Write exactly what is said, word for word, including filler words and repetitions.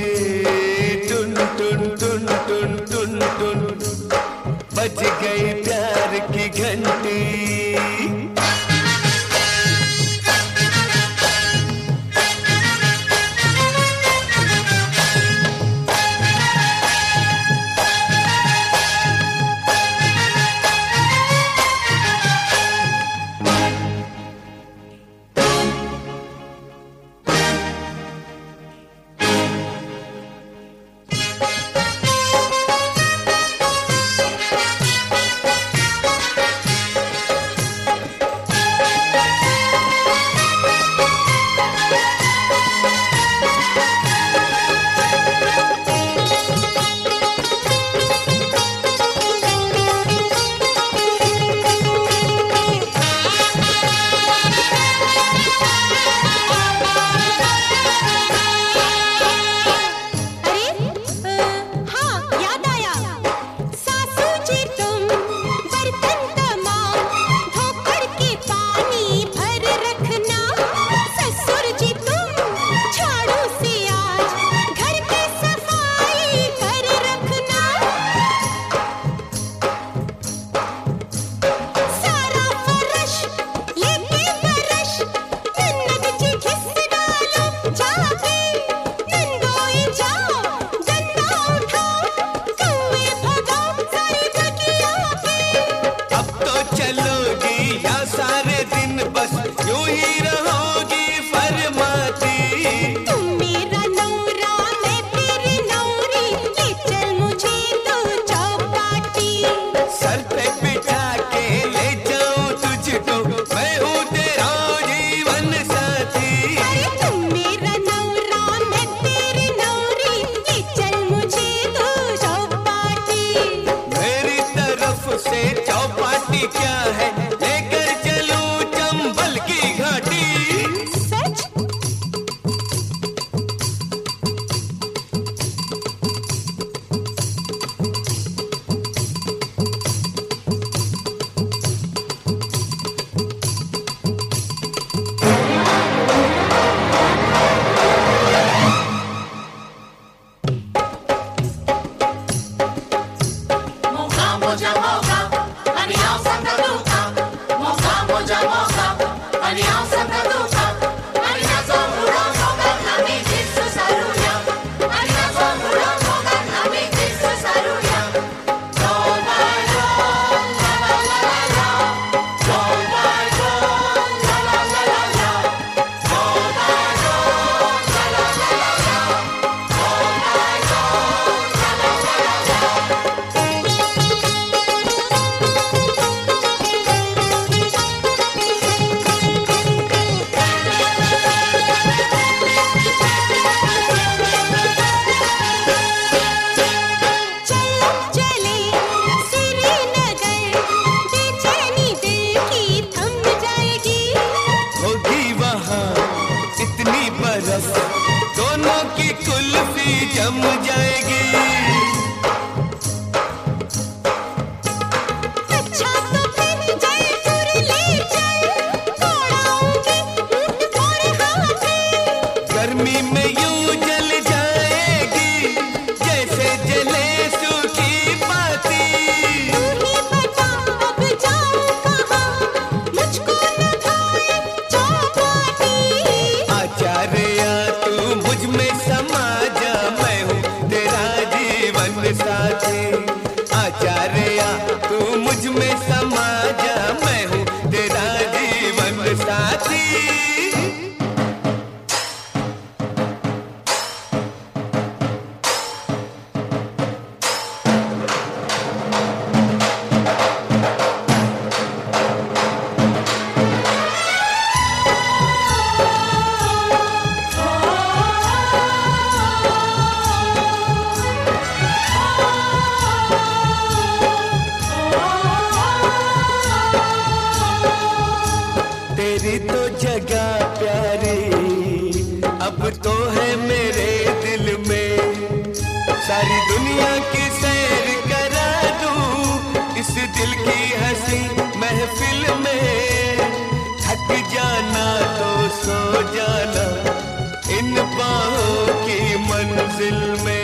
टुन टुन टुन टुन टुन टुन बज गई प्यार की घंटी। दोनों की कुल्फी जम जाएगी। अच्छा तो फिर जयपुर ले चल, दौड़ाऊंगी ऊँट और हाथी। गर्मी में यूं जल जाएगी जैसे जले सूखी बाती। तू ही बता अब जाऊं कहाँ, मुझको न खाए चौपाटी। आचार्य तू मुझ में समा जा, मैं हूँ तेरा जीवन साथी। आचार्य तू मुझ में समा जा, मैं हूँ तेरा जीवन साथी। तेरी तो जगह प्यारी अब तो है मेरे दिल में। सारी दुनिया की सैर करा दूं इस दिल की हंसी महफिल में। थक जाना तो सो जाना इन इन बाहों की मंजिल में।